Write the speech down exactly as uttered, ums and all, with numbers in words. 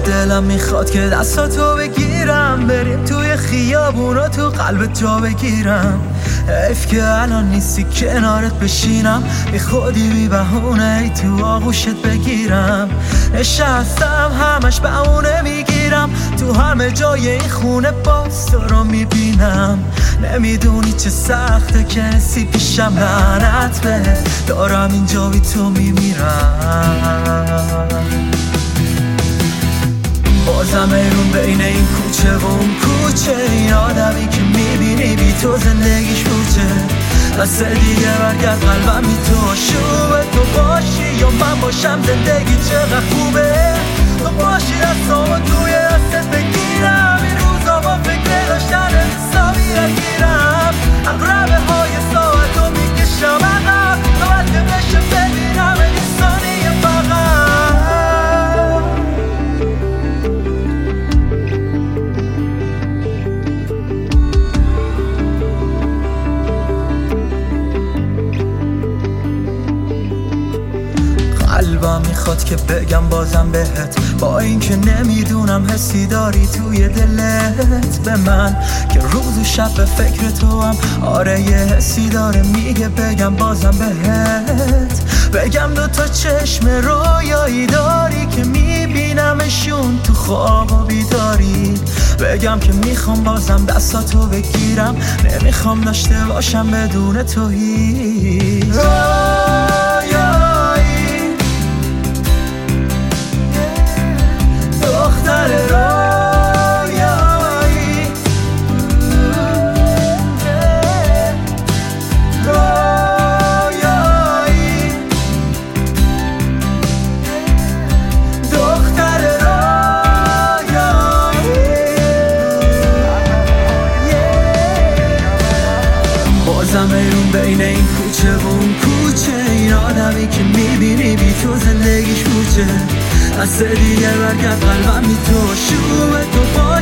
دلم میخواد که دستاتو بگیرم، بریم توی خیابونا تو قلبت جا بگیرم. حیف که الان نیستی کنارت بشینم، بی خودی بی بهونه ای تو آغوشت بگیرم. نشستم همش بهونه میگیرم، تو همه جای این خونه باز تو رو میبینم. نمیدونی چه سخته که نسی پیشم، لعنت به دارم اینجا بی تو میمیرم. بازم ایرون بین این کوچه و اون کوچه، این آدمی که میبینی بی تو زندگیش پوچه. دست دیگه برگرد قلبم بی تو شوبه، تو باشی یا من باشم زندگی چقدر خوبه. تو باشی دستامو توی دستت بگیرم، این روزا با فکر داشتن حسابی رگیرم. اقربه های ساعتو میکشم عقب، نوبت که بشه ببینم این ثانیه فقط. قلبم میخواد که بگم بازم بهت، با اینکه نمیدونم حسی داری توی دلت به من، که روز و شب به فکر تو هم. آره یه حسی داره میگه بگم بازم بهت، بگم دو تا چشم رویایی داری که میبینمشون تو خواب و بیداری. بگم که میخوام بازم دستاتو بگیرم، نمیخوام داشته باشم بدون تو هیچ. دختر رویایی، رویایی، دختر رویایی. بازم ایرون بین این کوچه و اون کوچه، این آدمی که میبینی بی تو زندگیش پوچه. دست دیگه برگرد قلبم بی تو شوبه، تو